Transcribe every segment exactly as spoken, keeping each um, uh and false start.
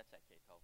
一齊祈禱。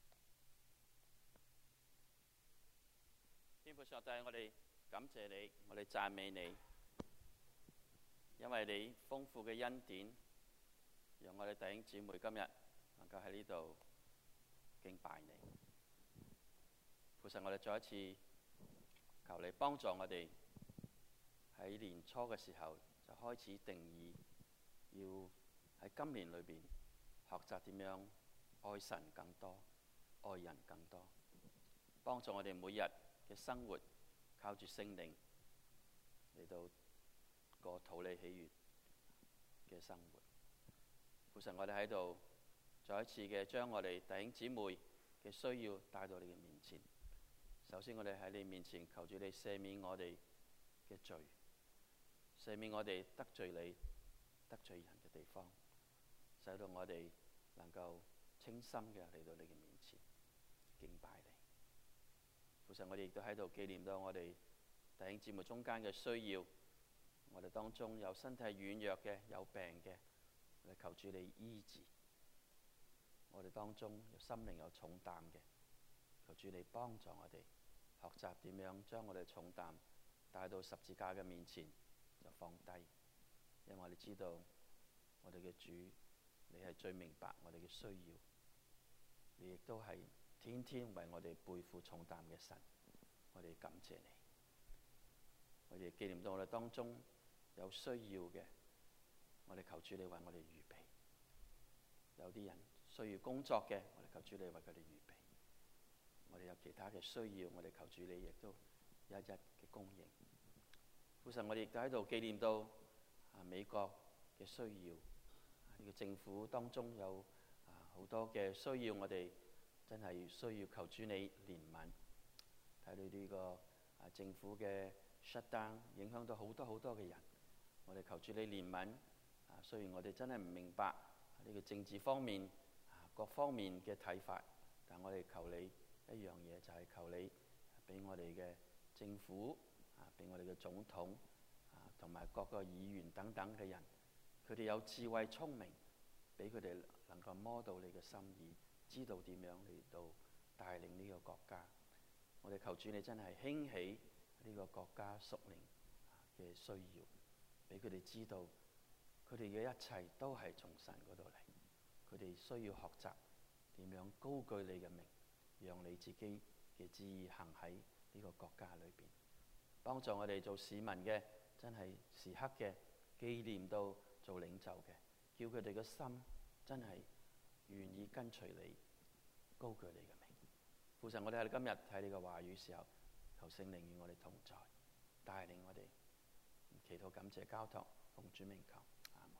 天父上帝，我哋感謝你，我哋讚美你，因為你豐富嘅恩典，讓我哋弟兄姊妹今日能夠喺呢度敬拜你。父神，我哋再一次求你幫助我哋喺年初嘅時候就開始定義，要喺今年裏邊學習點樣愛神更多，愛人更多，幫助我哋每日嘅生活靠住聖靈嚟到過討你喜悅嘅生活。父神，我哋喺度再一次嘅將我哋弟兄姊妹嘅需要帶到你嘅面前。首先，我哋喺你面前求住你赦免我哋嘅罪，赦免我哋得罪你、得罪人嘅地方，使到我哋能夠清心嘅嚟到你嘅面前敬拜你。父神，我哋亦都喺度紀念到我哋弟兄姊妹中間嘅需要。我哋當中有身體軟弱嘅，有病嘅，我哋求主你醫治。我哋當中有心靈有重擔嘅，求主你幫助我哋學習點樣將我哋重擔帶到十字架嘅面前就放低。因為我哋知道我哋嘅主，你係最明白我哋嘅需要，你亦都係天天為我哋背負重擔嘅神。我哋感謝你。我哋紀念到我哋當中有需要嘅，我哋求主你為我哋預備。有啲人需要工作嘅，我哋求主你為佢哋預備。我哋有其他嘅需要，我哋求主你亦都一一嘅供應。父神，我哋亦都喺度紀念到啊美國嘅需要，呢個政府當中有啊好多嘅需要，我哋真係需要求主你憐憫。睇到呢個啊政府嘅 shutdown 影響到好多好多嘅人，我哋求主你憐憫。啊，雖然我哋真係唔明白呢個政治方面啊各方面嘅睇法，但我哋求你一樣嘢，就係求你俾我哋嘅政府啊，俾我哋嘅總統啊，同埋各個議員等等嘅人，佢哋有智慧聰明，俾佢哋能夠摸到你嘅心意，知道點樣嚟到帶領呢個國家。我哋求主你真係興起呢個國家屬靈嘅需要，俾佢哋知道佢哋嘅一切都係從神嗰度嚟，佢哋需要學習點樣高舉你嘅名，讓你自己嘅旨意行喺呢個國家裏邊，幫助我哋做市民嘅真係時刻嘅紀念到做領袖嘅，叫佢哋嘅心真係願意跟隨你，高舉你嘅名。父神，我哋喺今日睇你嘅話語時候，求聖靈與我哋同在，帶領我哋祈禱感謝交託，奉主名求，阿門。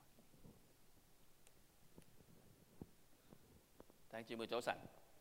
弟兄姊妹早晨。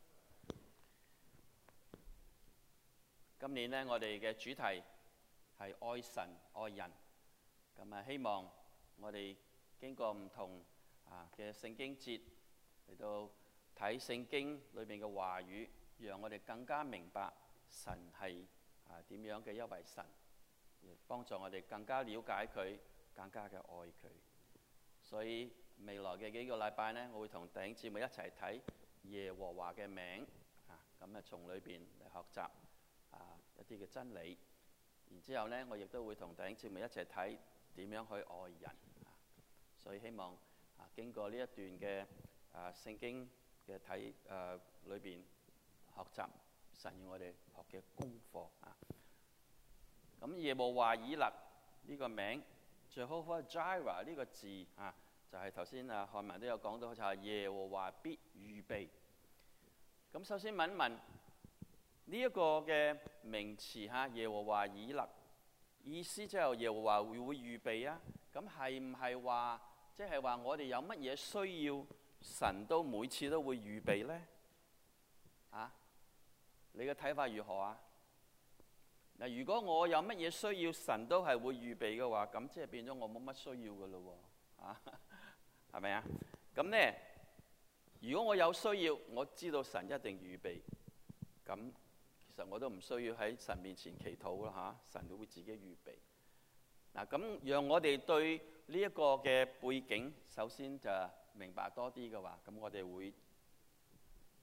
今年呢，我哋嘅主題係愛神愛人。咁啊，希望我哋經過唔同啊嘅聖經節嚟到睇聖經裏面嘅話語，讓我哋更加明白神係啊點樣嘅一位神，亦幫助我哋更加了解佢，更加嘅愛佢。所以未來嘅幾個禮拜呢，我會同弟兄姊妹一齊睇耶和華嘅名啊，咁啊從裏邊嚟學習啊一啲嘅真理。然之後呢，我亦都會同弟兄姊妹一齊睇點樣去愛人啊。所以希望啊經過呢一段嘅啊聖經嘅睇誒裏邊學習神要我哋學嘅功課啊。咁耶和華以勒呢個名 Jehovah Jireh 呢個字啊，就係頭先啊漢文都有講到，就係耶和華必預備。咁首先問一問呢一個嘅名詞嚇，耶和華以勒意思即係耶和華會會預備啊？咁係唔係話即係話我哋有乜嘢需要，神都每次都會預備呢？啊，你嘅睇法如何啊？嗱，如果我有乜嘢需要，神都係會預備嘅話，咁即係變咗我冇乜需要嘅咯喎，啊，係咪啊？咁呢，如果我有需要，我知道神一定預備，咁其實我都唔需要喺神面前祈禱啦嚇，神都會自己預備。嗱，咁讓我哋對呢一個嘅背景，首先就明白多啲嘅話，咁我哋會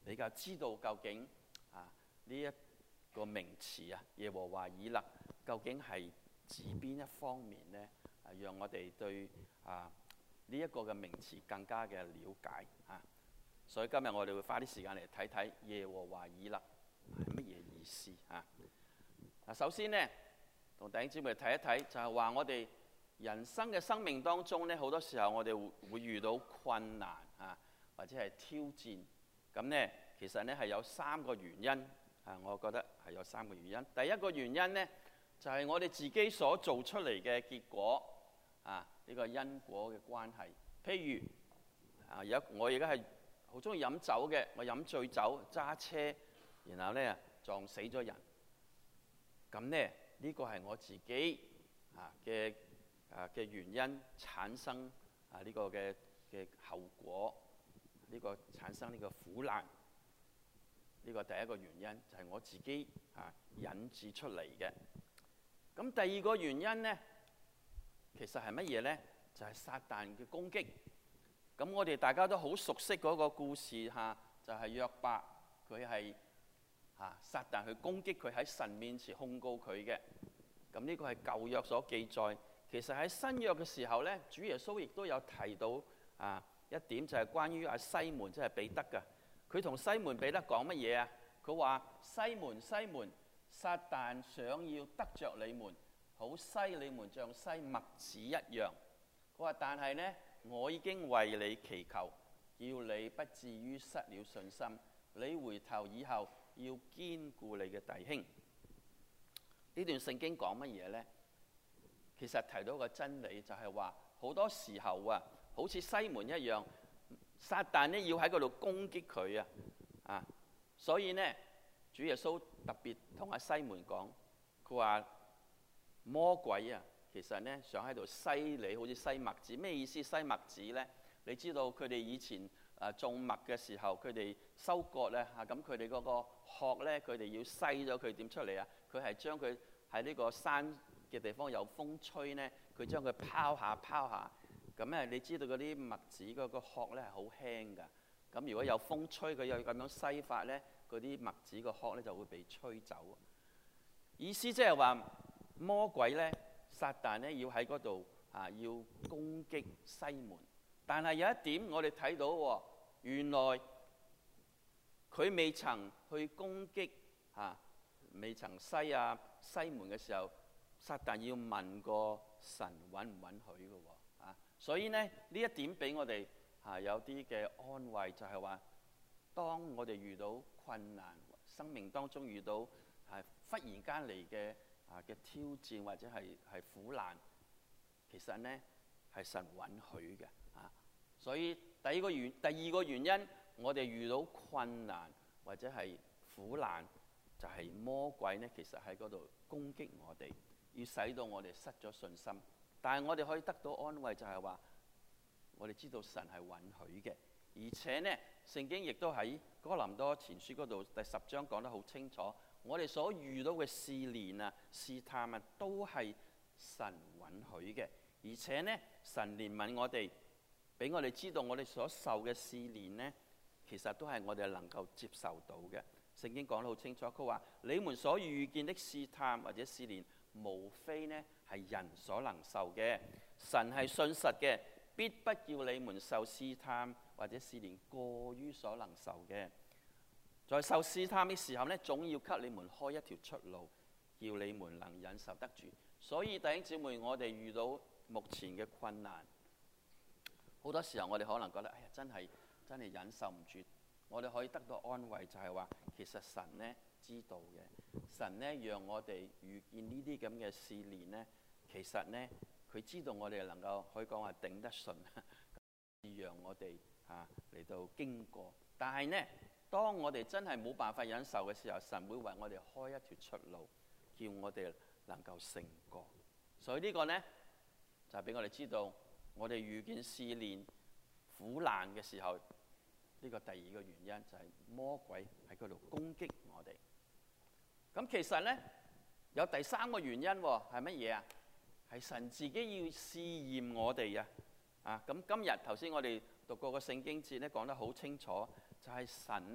比較知道究竟啊呢一個名詞啊，耶和華以勒究竟係指邊一方面呢？啊，讓我哋對啊呢一個嘅名詞更加嘅了解啊。所以今日我哋會花啲時間嚟睇睇耶和華以勒係乜嘢意思啊？嗱，首先呢，同弟兄姊妹睇一睇，就係話我哋人生嘅生命當中呢，好多時候我哋會會遇到困難啊，或者係挑戰。咁呢，其實呢係有三個原因啊，我覺得係有三個原因。第一個原因呢，就係我哋自己所做出嚟嘅結果啊，呢個因果嘅關係。譬如啊，有我而家係好中意飲酒嘅，我飲醉酒揸車，然後呢撞死咗人。咁呢，呢個係我自己啊嘅啊嘅原因產生啊呢個嘅嘅後果，呢個產生呢個苦難。呢個第一個原因就係我自己啊引致出嚟嘅。咁第二個原因呢，其實係乜嘢呢？就係撒旦嘅攻擊。咁我哋大家都好熟悉嗰個故事嚇，就係約伯，佢係嚇撒旦去攻擊佢，喺神面前控告佢嘅。咁呢個係舊約所記載。其實喺新約嘅時候呢，主耶穌亦都有提到啊一點，就係關於阿西門，即係彼得嘅。佢同西門彼得講乜嘢啊？佢話：西門西門，撒旦想要得着你們，好篩你們像篩麥子一樣。佢話：但係呢，我已經為你祈求，要你不至於失了信心。你回頭以後要堅固你嘅弟兄。呢段聖經講乜嘢呢？其實提到個真理就係話，好多時候啊，好似西門一樣，撒旦呢要喺嗰度攻擊佢啊，啊，所以呢，主耶穌特別同阿西門講，佢話魔鬼啊，其實呢想喺度篩你，好似篩麥子。咩意思？篩麥子呢？你知道佢哋以前啊種麥嘅時候，佢哋收割咧嚇，咁佢哋嗰個殼咧，佢哋要篩咗佢點出嚟啊？佢係將佢喺呢個山嘅地方有風吹呢，佢將佢拋下拋下。咁咧，你知道嗰啲麥子嗰個殼咧係好輕㗎。咁如果有風吹，佢又咁樣篩法咧，嗰啲麥子個殼咧就會被吹走。意思即係話魔鬼咧、撒旦咧要喺嗰度啊，要攻擊西門。但係有一點我哋睇到喎，原來佢未曾去攻擊啊，未曾篩啊西門嘅時候，撒旦要問過神允唔允許嘅喎啊。所以呢，呢一點俾我哋啊有啲嘅安慰，就係話，當我哋遇到困難，生命當中遇到係忽然間嚟嘅啊嘅挑戰或者係係苦難，其實呢係神允許嘅啊。所以第二個原第二個原因，我哋遇到困難或者係苦難，就係魔鬼呢其實喺嗰度攻擊我哋，要使到我哋失咗信心。但係我哋可以得到安慰，就係話我哋知道神係允許嘅，而且呢聖經亦都喺哥林多前書嗰度第十章講得好清楚，我哋所遇到嘅試煉啊、試探啊，都係神允許嘅，而且呢神憐憫我哋，俾我哋知道我哋所受嘅試煉呢，其實都係我哋能夠接受到嘅。聖經講得好清楚，佢話你們所遇見的試探或者試煉，無非呢係人所能受嘅，神係信實嘅，必不要你們受試探或者試煉過於所能受嘅。在受試探的時候呢，總要給你們開一條出路，叫你們能忍受得住。所以弟兄姊妹，我哋遇到目前嘅困難，好多時候我哋可能覺得，哎呀，真係真係忍受唔住。我哋可以得到安慰，就係話其實神呢知道嘅，神呢讓我哋遇見呢啲咁嘅試煉呢，其實呢佢知道我哋能夠可以講話頂得順，讓我哋啊嚟到經過。但係呢，當我哋真係冇辦法忍受嘅時候，神會為我哋開一條出路，叫我哋能夠勝過。所以呢個呢就係俾我哋知道，我哋遇見試煉苦難嘅時候，呢個第二個原因就係魔鬼喺嗰度攻擊我哋。咁其實呢，有第三個原因喎，係乜嘢啊？係神自己要試驗我哋啊！啊，咁今日頭先我哋讀過個聖經節呢，講得好清楚，就係神呢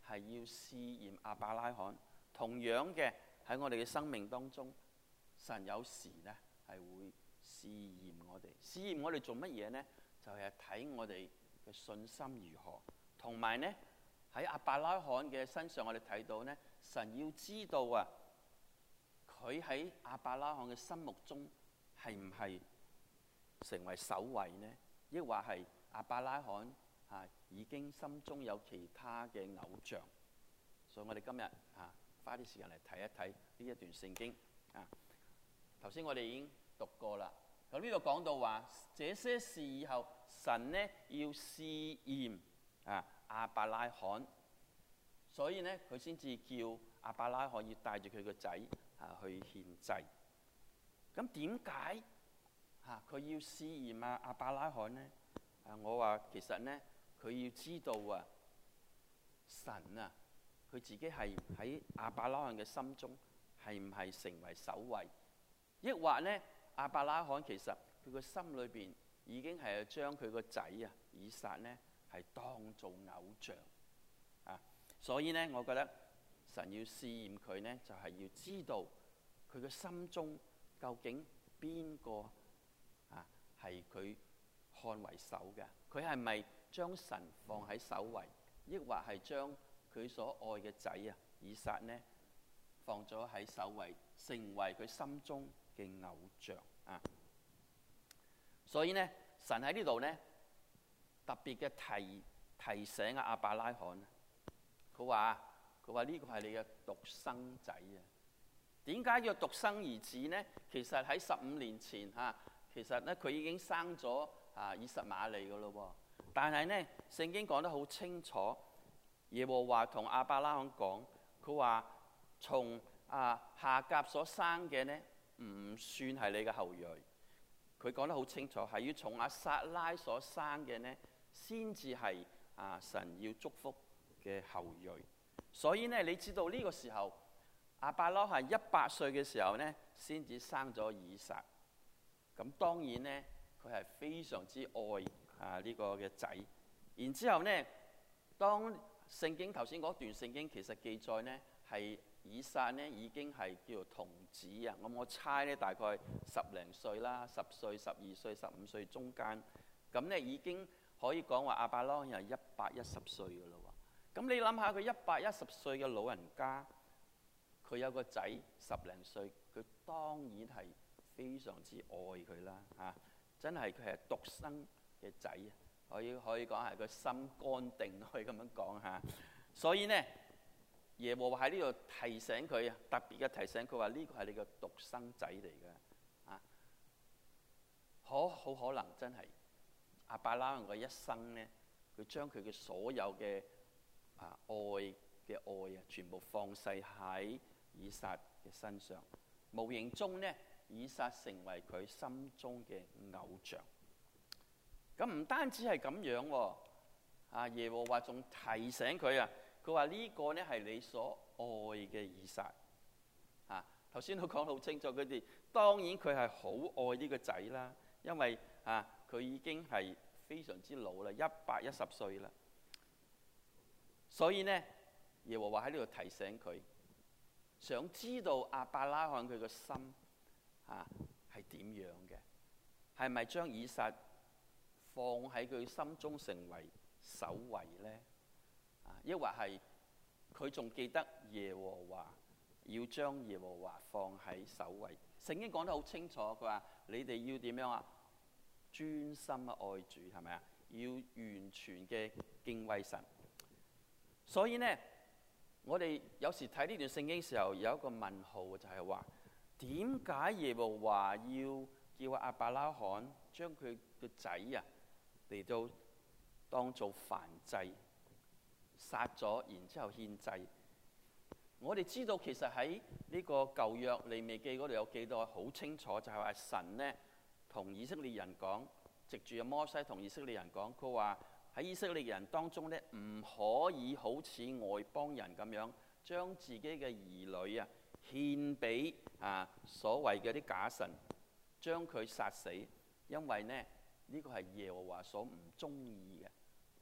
係要試驗亞伯拉罕。同樣嘅喺我哋嘅生命當中，神有時呢係會試驗我哋。試驗我哋做乜嘢呢？就係睇我哋嘅信心如何。同埋呢喺亞伯拉罕嘅身上，我哋睇到呢，神要知道啊，佢喺亞伯拉罕嘅心目中係唔係成為首位呢？抑或係亞伯拉罕啊已經心中有其他嘅偶像？所以我哋今日啊花啲時間嚟睇一睇呢一段聖經啊。頭先我哋已經讀過啦。咁呢度講到話，這些事以後，神呢要試驗啊亞伯拉罕，所以呢佢先至叫亞伯拉罕要帶住佢個仔啊去獻祭。咁點解啊佢要試驗啊亞伯拉罕呢？啊我話其實呢佢要知道啊神啊佢自己係喺亞伯拉罕嘅心中係唔係成為首位，抑或呢亞伯拉罕其實佢個心裏邊已經係將佢個仔啊以撒呢係當做偶像啊。所以呢我覺得神要試驗佢呢，就係要知道佢嘅心中究竟邊個啊係佢看為首嘅，佢係咪將神放喺首位，抑或係將佢所愛嘅仔啊以撒呢放咗喺首位，成為佢心中嘅偶像啊。所以呢神喺呢度呢特別嘅提提醒啊亞伯拉罕，佢話佢話呢個係你嘅獨生仔啊。點解叫獨生兒子呢？其實喺十五年前嚇、啊，其實呢佢已經生咗啊以實瑪利噶咯喎。但係呢聖經講得好清楚，耶和華同亞伯拉罕講，佢話從啊夏甲所生嘅呢唔算係你嘅後裔。佢講得好清楚，係要從阿撒拉所生嘅呢先至係啊神要祝福嘅後裔。所以呢你知道呢個時候亞伯拉罕一百歲嘅時候呢先至生咗以撒。咁當然呢佢係非常之愛啊呢個嘅仔。然之後呢當聖經頭先嗰段聖經其實記載呢係以撒呢已經係叫做童子啊。咁我猜呢大概十零歲啦，十歲、十二歲、十五歲中間。咁呢已經可以講話亞伯拉罕係一百一十歲噶啦喎。咁你諗下佢一百一十歲嘅老人家，佢有個仔十零歲，佢當然係非常之愛佢啦嚇。真係佢係獨生嘅仔啊，可以可以講係個心肝定，可以咁樣講嚇。所以呢耶和華喺呢度提醒佢啊，特別嘅提醒佢話呢個係你個獨生仔嚟嘅啊。可好可能真係亞伯拉罕嘅一生呢，佢將佢嘅所有嘅啊愛嘅愛啊，全部放逝喺以撒嘅身上。無形中呢，以撒成為佢心中嘅偶像。咁唔單止係咁樣喎，啊耶和華仲提醒佢啊。佢話呢個呢係你所愛嘅以撒啊！頭先都講得好清楚，佢哋當然佢係好愛呢個仔啦，因為啊佢已經係非常之老啦，一百一十歲啦。所以呢，耶和華喺呢度提醒佢，想知道亞伯拉罕佢個心啊係點樣嘅，係咪將以撒放喺佢心中成為首位呢？抑或係佢仲記得耶和華要將耶和華放喺首位？聖經講得好清楚，佢話你哋要點樣啊？專心愛主，係咪啊？要完全嘅敬畏神。所以呢，我哋有時睇呢段聖經嘅時候，有一個問號，就係話點解耶和華要叫亞伯拉罕將佢個仔啊嚟到當做燔祭？殺咗，然之後獻祭。我哋知道其實喺呢個舊約利未記嗰度有記載好清楚，就係話神呢同以色列人講，藉住摩西同以色列人講，佢話喺以色列人當中呢，唔可以好似外邦人咁樣將自己嘅兒女啊獻俾啊所謂嘅啲假神，將佢殺死，因為呢呢個係耶和華所唔中意嘅。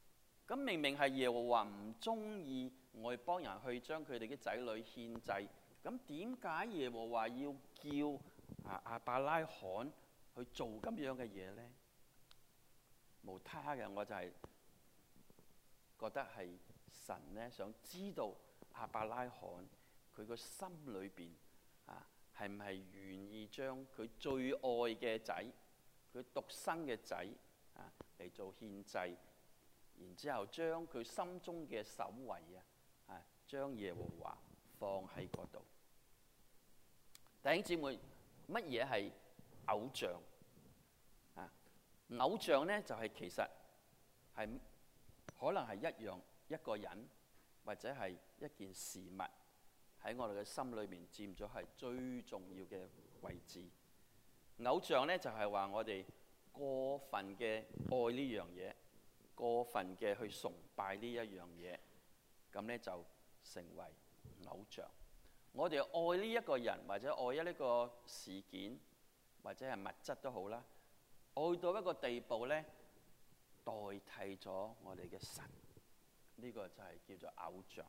咁明明係耶和華唔中意外邦人去將佢哋嘅仔女獻祭，咁點解耶和華要叫啊亞伯拉罕去做咁樣嘅嘢呢？無他嘅，我就係覺得係神呢想知道亞伯拉罕佢個心裏邊啊係唔係願意將佢最愛嘅仔，佢獨生嘅仔啊嚟做獻祭，然之後將佢心中嘅首位啊啊將耶和華放喺嗰度。弟兄姊妹，乜嘢係偶像啊？偶像呢，就係、是、其實係可能係一樣一個人或者係一件事物喺我哋嘅心裏面佔咗係最重要嘅位置。偶像呢，就係、是、話我哋過分嘅愛呢樣嘢，過分嘅去崇拜呢一樣嘢，咁呢就成為偶像。我哋愛呢一個人或者愛一呢個事件或者係物質都好啦，愛到一個地步呢，代替咗我哋嘅神，呢、這個就係叫做偶像。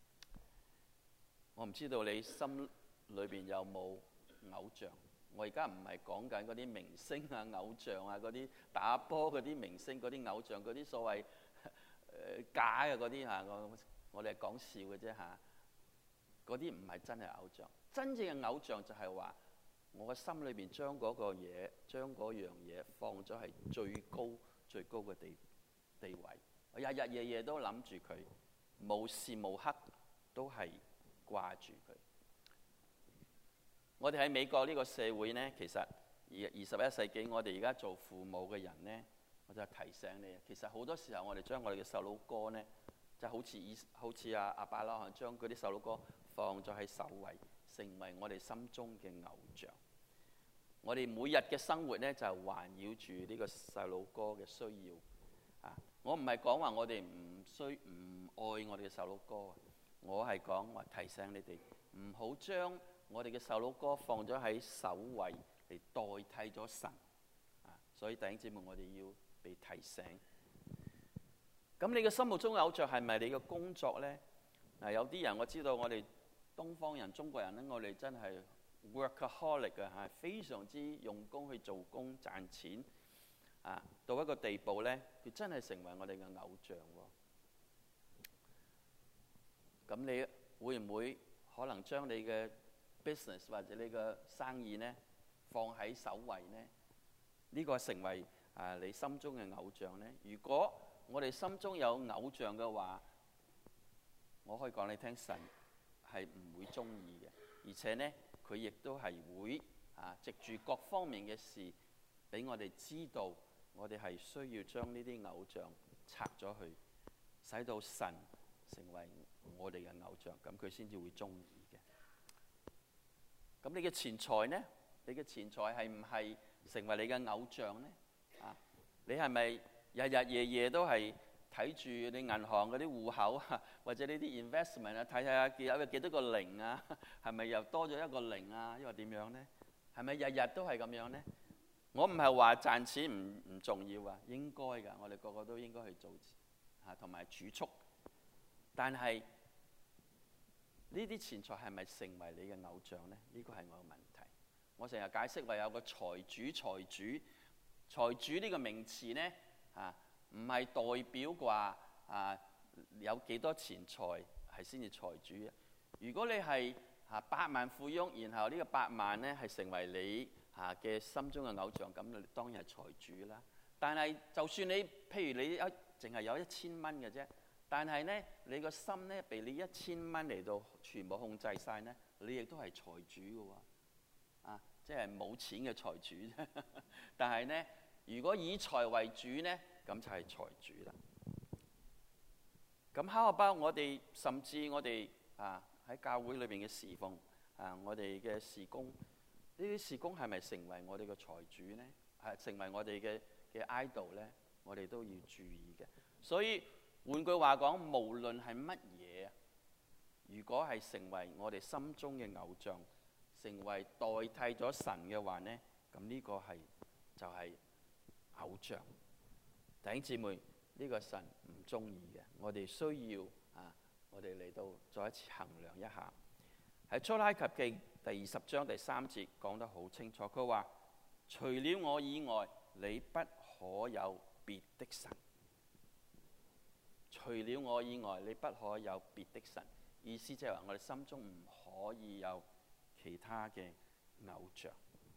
我唔知道你心裏邊有冇偶像？我而家唔係講緊嗰啲明星啊、偶像啊、嗰啲打波嗰啲明星、嗰啲偶像、嗰啲所謂、呃、假嘅嗰啲嚇，我我哋係講笑嘅啫嚇。嗰啲唔係真係偶像，真正嘅偶像就係話我嘅心裏邊將嗰個嘢，將嗰樣嘢放咗係最高最高嘅地地位，我日日夜夜都諗住佢，無時無刻都係掛住佢。我哋喺美國呢個社會呢，其實二二十一世紀，我哋而家做父母嘅人呢，我就提醒你，其實好多時候我哋將我哋嘅細佬哥呢，就好似以好似阿亞伯拉罕將嗰啲細佬哥放咗喺首位，成為我哋心中嘅偶像。我哋每日嘅生活呢，就環繞住呢個細佬哥嘅需要。啊，我唔係講話我哋唔需唔愛我哋嘅細佬哥，我係講話提醒你哋唔好將我哋嘅細佬哥放咗喺首位嚟代替咗神。啊，所以弟兄姊妹，我哋要被提醒。咁你嘅心目中嘅偶像係咪你嘅工作呢？嗱，有啲人我知道，我哋東方人、中國人呢，我哋真係 workaholic 啊，係非常之用功去做工賺錢啊，到一個地步呢，佢真係成為我哋嘅偶像喎。咁你會唔會可能將你嘅 business 或者你嘅生意呢放喺首位呢？呢個成為啊你心中嘅偶像呢？如果我哋心中有偶像嘅話，我可以講你聽，神係唔會中意嘅，而且呢，佢亦都係會啊藉住各方面嘅事，俾我哋知道，我哋係需要將呢啲偶像拆咗去，使到神成為我哋嘅偶像，咁佢先至會中意嘅。咁你嘅錢財呢？你嘅錢財係唔係成為你嘅偶像呢？啊，你係咪日日夜夜都係睇住你銀行嗰啲戶口啊，或者呢啲 investment 啊，睇下有幾多個零啊？係咪又多咗一個零啊？因為點樣呢？係咪日日都係咁樣呢？我唔係話賺錢唔唔重要啊，應該㗎，我哋個個都應該去做啊，同埋儲蓄。但係呢啲錢財係咪成為你嘅偶像呢？呢個係我嘅問題。我成日解釋話有個財主，財主，財主呢個名詞呢，啊，唔係代表話啊有幾多錢財係先至財主嘅。如果你係啊百萬富翁，然後呢個百萬呢係成為你啊嘅心中嘅偶像，咁你當然係財主啦。但係就算你譬如你一淨係有一千蚊嘅啫，但係呢你個心呢被你一千蚊嚟到全部控制晒呢，你亦都係財主嘅喎。啊，即係冇錢嘅財主啫。但係呢，如果以財為主呢，咁就係財主啦。咁how about我哋，甚至我哋啊喺教會裏邊嘅侍奉啊，我哋嘅事工，呢啲事工係咪成為我哋嘅財主呢？係成為我哋嘅嘅 idol 呢？我哋都要注意嘅。所以換句話講，無論係乜嘢，如果係成為我哋心中嘅偶像，成為代替咗神嘅話呢，咁呢個係就係偶像。弟兄姊妹， 呢個神唔中意嘅。我哋需要啊，我哋嚟到再一次衡量一下。喺出埃及記第二十章第三節講得好清楚，佢話：除了我以外，你不可有別的神。除了我以外，你不可有別的神。意思即係話，我哋心中唔可以有其他嘅偶像。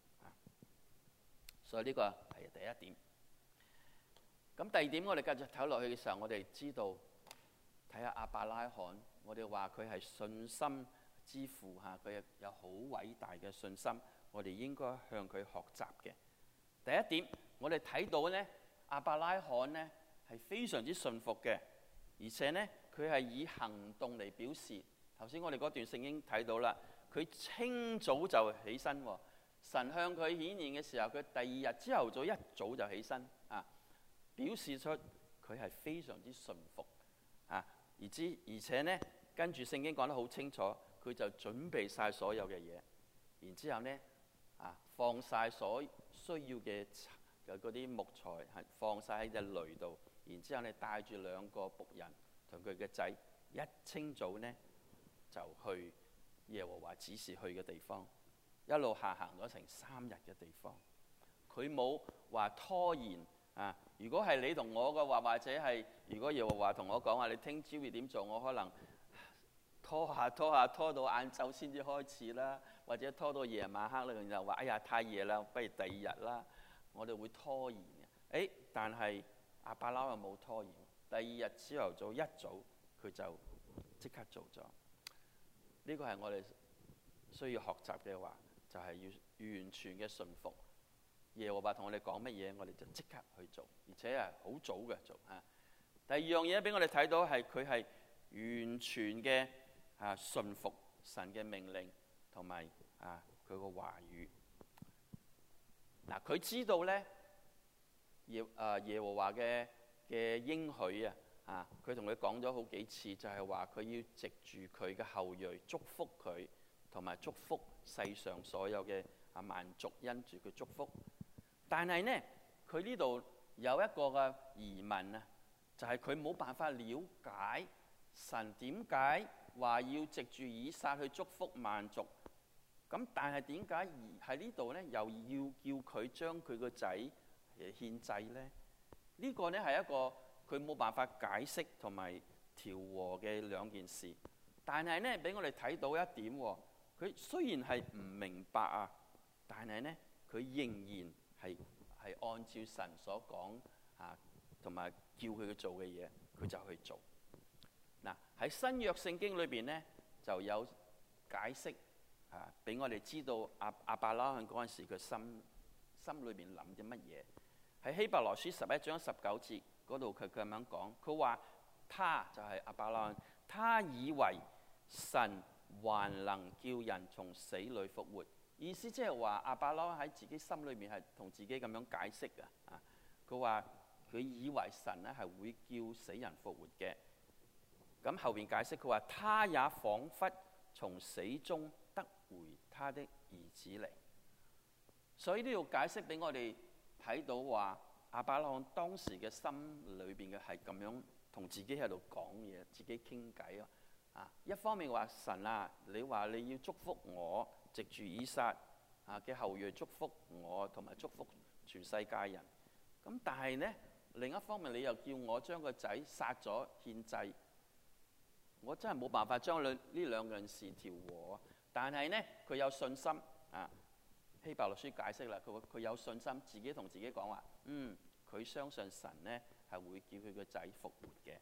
所以呢個係第一點。咁第二點，我哋繼續睇落去嘅時候，我哋知道睇下亞伯拉罕，我哋話佢係信心之父嚇，佢有好偉大嘅信心，我哋應該向佢學習嘅。第一點，我哋睇到呢，亞伯拉罕呢係非常之信服嘅，而且呢，佢係以行動嚟表示。頭先我哋嗰段聖經睇到啦，佢清早就起身喎。神向佢顯現嘅時候，佢第二日朝頭早一早就起身啊，表示出佢係非常之順服啊。而之而且呢，跟住聖經講得好清楚，佢就準備晒所有嘅嘢，然之後呢啊放晒所需要嘅嘅嗰啲木材，係放晒喺隻驢度，然之後呢帶住兩個僕人同佢嘅仔，一清早呢就去耶和華指示去嘅地方。一路下行咗成三日嘅地方，佢冇話拖延啊！如果係你同我嘅話，或者係如果耶和華同我講話，你聽朝要點做，我可能拖下拖下拖到晏晝先至開始啦，或者拖到夜晚黑啦，然後話哎呀太夜啦，不如第二日啦。我哋會拖延嘅。誒，但係亞伯拉罕冇拖延，第二日朝頭早一早佢就即刻做咗。呢個係我哋需要學習嘅話。就係要完全嘅順服，耶和華同我哋講乜嘢，我哋就即刻去做，而且係好早嘅做嚇。第二樣嘢俾我哋睇到係佢係完全嘅啊順服神嘅命令同埋啊佢個話語。嗱，佢知道咧耶啊耶和華嘅嘅應許啊啊，佢同佢講咗好幾次，就係話佢要藉住佢嘅後裔祝福佢。同埋祝福世上所有嘅啊萬族，因住佢祝福。但係呢，佢呢度有一個嘅疑問啊，就係佢冇辦法了解神點解話要藉住以撒去祝福萬族。咁但係點解而喺呢度呢，又要叫佢將佢個仔誒獻祭呢？呢、呢個呢係一個佢冇辦法解釋同埋調和嘅兩件事。但係呢，俾我哋睇到一點喎。佢雖然係唔明白啊，但係呢，佢仍然係係按照神所講啊，同埋叫佢去做嘅嘢，佢就去做。嗱、啊、喺新約聖經裏邊呢，就有解釋啊，俾我哋知道亞亞伯拉罕嗰陣時佢心心裏邊諗啲乜嘢。喺希伯來書十一章十九節嗰度，佢咁樣講，佢話他就係亞伯拉罕，他以為神還能叫人從死裏復活，意思即係話亞伯拉罕喺自己心裏面係同自己咁樣解釋嘅啊。佢話佢以為神咧係會叫死人復活嘅。咁後邊解釋佢話，他也彷彿從死中得回他的兒子嚟。所以呢度解釋俾我哋睇到話，亞伯拉罕當時嘅心裏邊嘅係咁樣同自己喺度講嘢，自己傾偈啊。啊，一方面話神啊，你話你要祝福我，藉住以撒啊嘅後裔祝福我，同埋祝福全世界人。咁但係呢，另一方面你又叫我將個仔殺咗獻祭，我真係冇辦法將呢兩件事調和。但係呢，佢有信心啊。希伯來書解釋啦，佢佢有信心，自己同自己講話，嗯，佢相信神呢係會叫佢個仔復活嘅。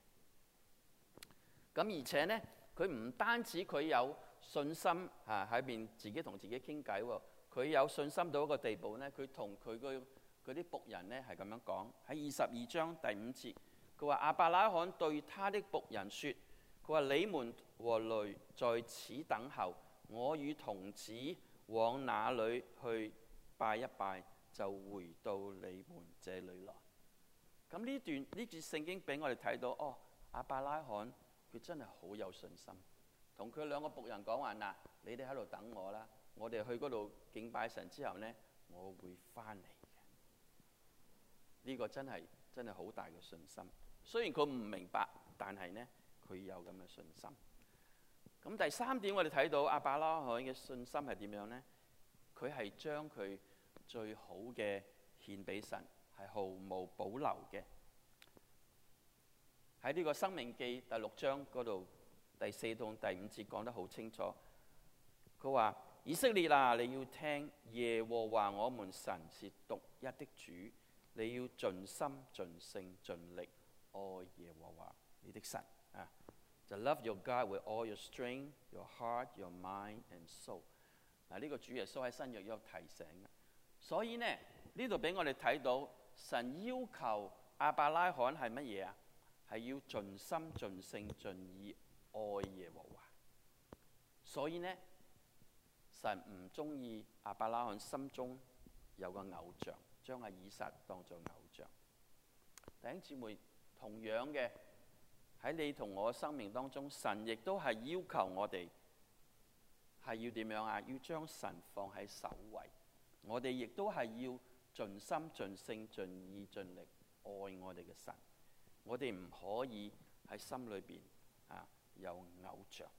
咁而且呢，佢唔單止佢有信心啊，喺邊自己同自己傾偈喎，佢有信心到一個地步呢，佢同佢個嗰啲僕人呢係咁樣講，喺二十二章第五節，佢話亞伯拉罕對他的僕人說，佢話你們和驢在此等候，我與童子往哪裏去拜一拜，就回到你們這裏來。咁呢段呢節聖經俾我哋睇到，哦，亞伯拉罕佢真係好有信心，同佢兩個僕人講話嗱，你哋喺度等我啦，我哋去嗰度敬拜神之後呢，我會翻嚟嘅。呢個真係真係好大嘅信心。 雖然佢唔明白，但係呢，佢有咁嘅信心。咁第三點，我哋睇到亞伯拉罕嘅信心係點樣呢？佢係將佢最好嘅獻俾神，係毫無保留嘅。喺呢個《申命記》第六章嗰度，第四到第五節講得好清楚。佢話：以色列啊，你要聽，耶和華我們神是獨一的主，你要盡心、盡性、盡力愛耶和華你的神啊！就 love your God with all your strength, your heart, your mind and soul。嗱，呢個主耶穌喺新約有提醒嘅。所以呢，呢度俾我哋睇到神要求亞伯拉罕係乜嘢啊？係要盡心、盡性、盡意愛耶和華。所以呢，神唔中意亞伯拉罕心中有個偶像，將阿以撒當作偶像。弟兄姊妹，同樣嘅喺你同我生命當中，神亦都係要求我哋係要點樣啊？要將神放喺首位。我哋亦都係要盡心、盡性、盡意、盡力愛我哋嘅神。我哋唔可以喺心裏邊啊有偶像。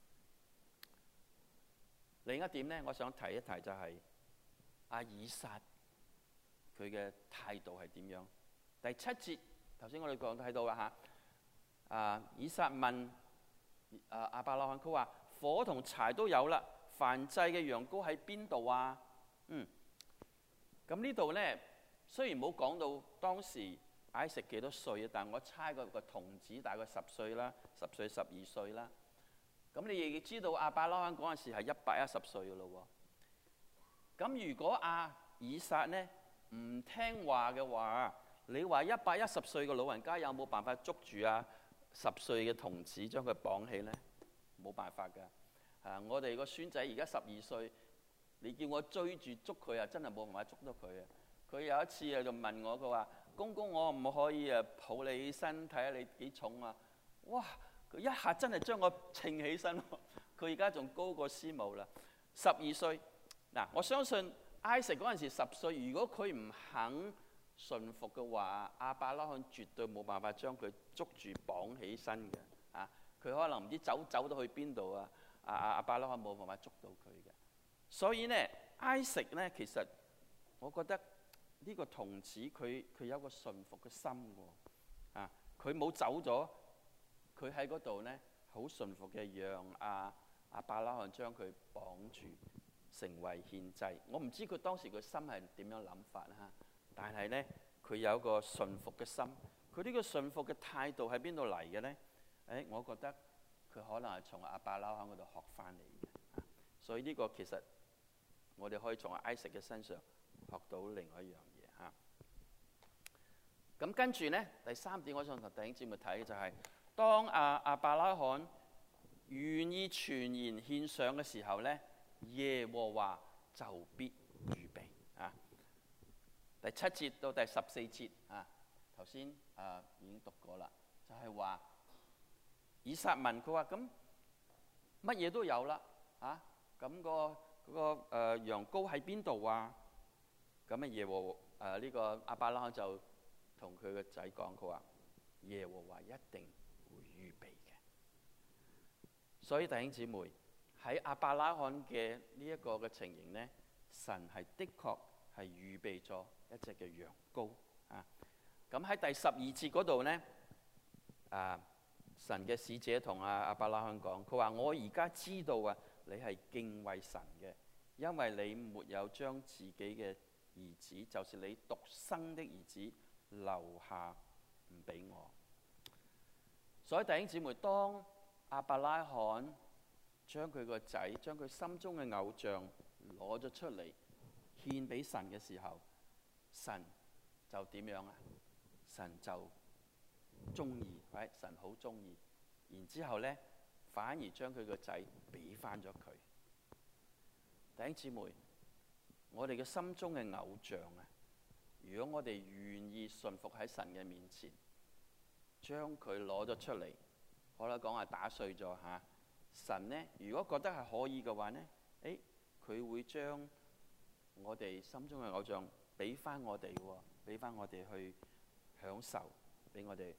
另一點呢，我想提一提就係阿以撒佢嘅態度係點樣？第七節頭先我哋講睇到啦嚇，啊以撒問啊亞伯拉罕，佢話火同柴都有啦，燔祭嘅羊羔喺邊度啊？嗯，咁呢度呢，雖然冇講到當時艾食幾多歲啊，但我猜個個童子大概十歲啦，十歲十二歲啦。咁你亦知道亞伯拉罕嗰陣時係一百一十歲嘅咯喎。咁如果阿以撒呢唔聽話嘅話，你話一百一十歲嘅老人家有冇辦法捉住啊十歲嘅童子將佢綁起呢？冇辦法㗎。啊，我哋個孫仔而家十二歲，你叫我追住捉佢啊，真係冇辦法捉到佢啊！佢有一次啊就問我，佢話：公公，我唔可以啊抱你起身睇下你幾重啊？哇！佢一下真係將我稱起身，佢而家仲高過師母啦，十二歲。嗱，我相信艾食嗰陣時十歲，如果佢唔肯順服嘅話，亞伯拉罕絕對冇辦法將佢捉住綁起身嘅。啊，佢可能唔知走走到去邊度啊！阿阿亞伯拉罕冇辦法捉到佢嘅。所以呢，艾食呢，其實我覺得呢個童子佢佢有個順服嘅心喎。啊，佢冇走咗。佢喺嗰度呢，好順服嘅，讓阿亞伯拉罕將佢綁住，成為獻祭。我唔知佢當時個心係點樣諗法啦，但係呢，佢有一個順服嘅心。佢呢個順服嘅態度喺邊度嚟嘅呢？誒、哎，我覺得佢可能係從亞伯拉罕嗰度學翻嚟嘅。所以呢個其實我哋可以從艾食嘅身上學到另外一樣嘢嚇。咁跟住呢，第三點我想同弟兄姊妹睇嘅就係、是。當亞亞伯拉罕願意全然獻上嘅時候呢，耶和華就必預備啊。第七節到第十四節啊，頭先啊已經讀過啦，就係、是、話以撒問佢話：咁乜嘢都有啦，啊咁、那個嗰、那個誒、呃、羊羔喺邊度啊？咁啊耶和誒呢、呃這個亞伯拉罕就同佢個仔講，佢話耶和華一定會預備嘅。所以弟兄姊妹喺亞伯拉罕嘅呢一個嘅情形呢，神係的確係預備咗一隻嘅羊羔啊。咁喺第十二節嗰度呢，啊神嘅使者同阿亞伯拉罕講，佢話：我而家知道啊，你係敬畏神嘅，因為你沒有將自己嘅兒子，就是你獨生的兒子留下唔俾我。所以弟兄姊妹，當亞伯拉罕將佢個仔，將佢心中嘅偶像攞咗出嚟獻俾神嘅時候，神就點樣啊？神就中意，係神好中意。然之後呢，反而將佢個仔俾翻咗佢。弟兄姊妹，我哋嘅心中嘅偶像啊，如果我哋願意順服喺神嘅面前，將佢攞咗出嚟，可能講係打碎咗嚇。神呢，如果覺得係可以嘅話呢，誒，佢會將我哋心中嘅偶像俾翻我哋喎，俾翻我哋去享受，俾我哋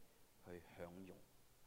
去享用。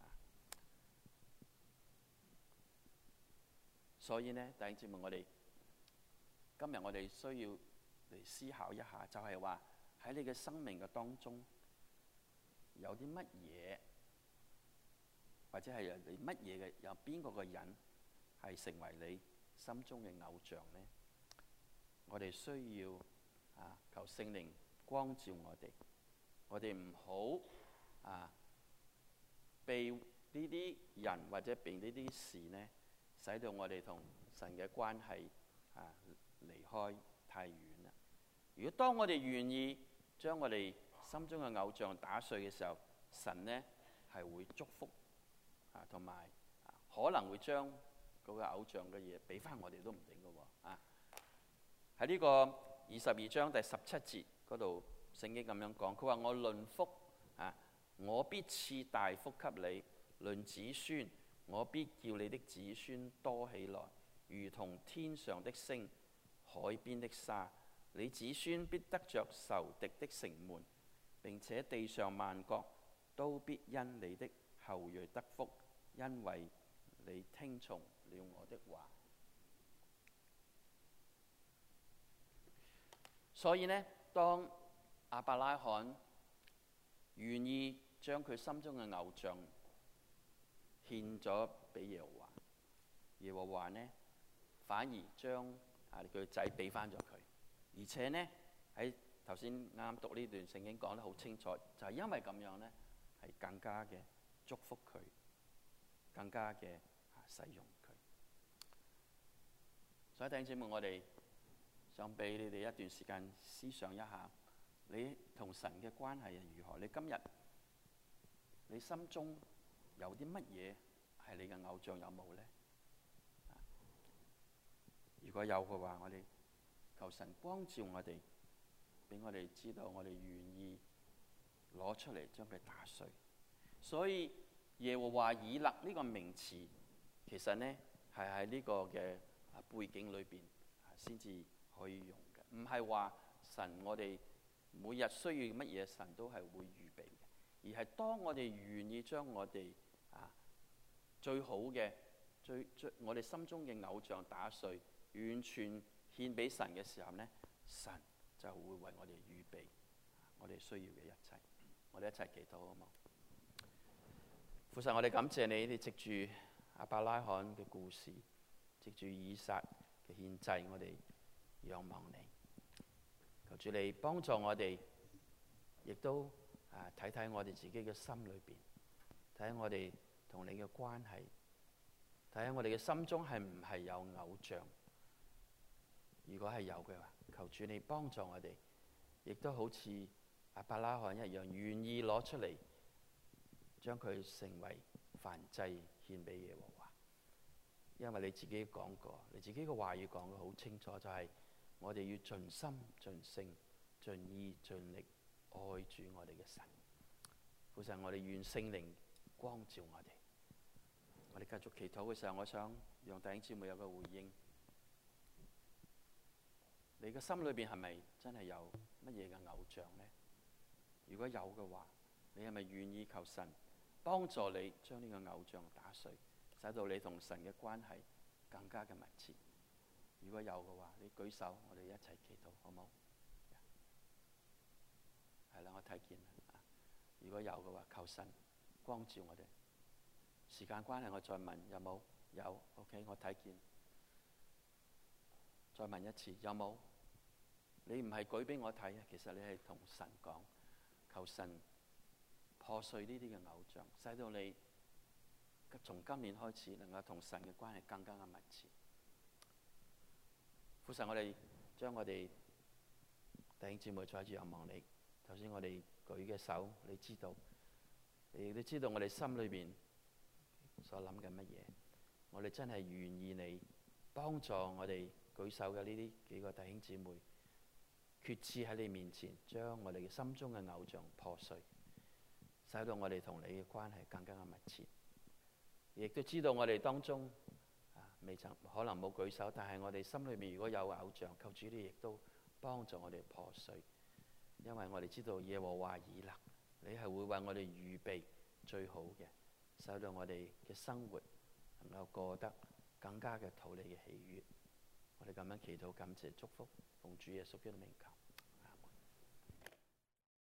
所以呢，弟兄姊妹，我哋今日我哋需要嚟思考一下，就係話喺你嘅生命嘅當中，有啲乜嘢，或者係有你乜嘢嘅，有邊個嘅人係成為你心中嘅偶像呢？我哋需要啊，求聖靈光照我哋，我哋唔好啊被呢啲人或者被呢啲事呢，使到我哋同神嘅關係啊離開太遠啦。如果當我哋願意將我哋心中嘅偶像打碎嘅時候，神呢係會祝福啊，同埋啊可能會將嗰個偶像嘅嘢俾翻我哋都唔定嘅喎啊！喺呢個二十二章第十七節嗰度，聖經咁樣講，佢話：我論福啊，我必賜大福給你；論子孫，我必叫你的子孫多起來，如同天上的星、海邊的沙。你子孫必得着仇敵的城門，並且地上萬國都必因你的後裔得福，因為你聽從了我的話。所以呢，當亞伯拉罕願意將佢心中嘅偶像獻咗俾耶和華，耶和華呢反而將啊佢個仔俾翻咗佢，而且呢喺頭先啱讀呢段聖經講得好清楚，就係因為咁樣呢，係更加嘅祝福佢，更加嘅使用佢。所以弟兄姊妹，我哋想俾你哋一段時間思想一下，你同神嘅關係係如何？你今日你心中有啲乜嘢係你嘅偶像，有冇呢？如果有嘅話，我哋求神光照我哋，俾我哋知道我哋願意攞出嚟將佢打碎。所以耶和華以勒呢個名詞，其實呢係喺呢個嘅背景裏邊先至可以用嘅，唔係話神我哋每日需要乜嘢，神都係會預備嘅，而係當我哋願意將我哋啊最好嘅、最最我哋心中嘅偶像打碎，完全獻俾神嘅時候呢，神就會為我哋預備我哋需要嘅一切。我哋一齊祈禱好冇？父神，我哋感謝你，你藉住亞伯拉罕嘅故事，藉住以撒嘅獻祭，我哋仰望你。求主你幫助我哋，亦都啊睇睇我哋自己嘅心裏邊，睇下我哋同你嘅關係，睇下我哋嘅心中係唔係有偶像。如果係有嘅話，求主你幫助我哋，亦都好似亞伯拉罕一樣，願意攞出嚟，將佢成為燔祭獻俾耶和華。因為你自己講過，你自己嘅話語講得好清楚，就係、是、我哋要盡心、盡性、盡意、盡力愛主我哋嘅神。父神，我哋願聖靈光照我哋。我哋繼續祈禱嘅時候，我想讓弟兄姊妹有個回應。你嘅心裏邊係咪真係有乜嘢嘅偶像呢？如果有嘅話，你係咪願意求神幫助你將呢個偶像打碎，使到你同神嘅關係更加嘅密切？如果有嘅話，你舉手，我哋一齊祈禱，好冇？係啦，我睇見啦。如果有嘅話，求神光照我哋。時間關係，我再問有冇？有 ，OK， 我睇見。再問一次，有冇？你唔係舉俾我睇啊，其實你係同神講，求神破碎呢啲嘅偶像，使到你從今年開始能夠同神嘅關係更加嘅密切。父神，我哋將我哋弟兄姊妹再住仰望你。頭先我哋舉嘅手，你知道，你都知道我哋心裏邊所諗緊乜嘢。我哋真係願意你幫助我哋舉手嘅呢啲幾個弟兄姊妹，決志喺你面前，將我哋嘅心中嘅偶像破碎，使到我哋同你嘅關係更加嘅密切。亦都知道我哋當中啊，未曾可能冇舉手，但係我哋心裏面如果有偶像，求主你亦都幫助我哋破碎。因為我哋知道耶和華以勒，你係會為我哋預備最好嘅，使到我哋嘅生活能夠過得更加嘅討你嘅喜悅。我哋咁樣祈禱、感謝、祝福，奉主耶穌基督名求。